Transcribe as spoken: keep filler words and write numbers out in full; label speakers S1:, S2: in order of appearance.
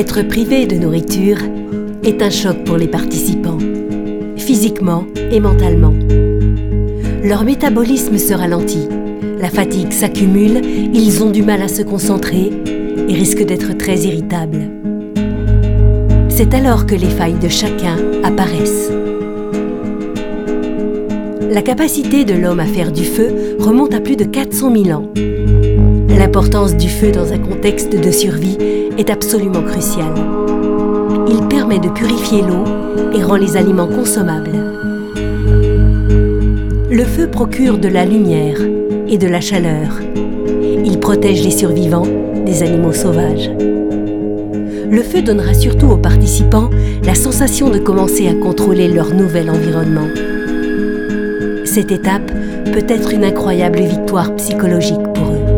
S1: Être privé de nourriture est un choc pour les participants, physiquement et mentalement. Leur métabolisme se ralentit, la fatigue s'accumule, ils ont du mal à se concentrer et risquent d'être très irritables. C'est alors que les failles de chacun apparaissent. La capacité de l'homme à faire du feu remonte à plus de quatre cent mille ans. L'importance du feu dans un contexte de survie est absolument cruciale. Il permet de purifier l'eau et rend les aliments consommables. Le feu procure de la lumière et de la chaleur. Il protège les survivants des animaux sauvages. Le feu donnera surtout aux participants la sensation de commencer à contrôler leur nouvel environnement. Cette étape peut être une incroyable victoire psychologique pour eux.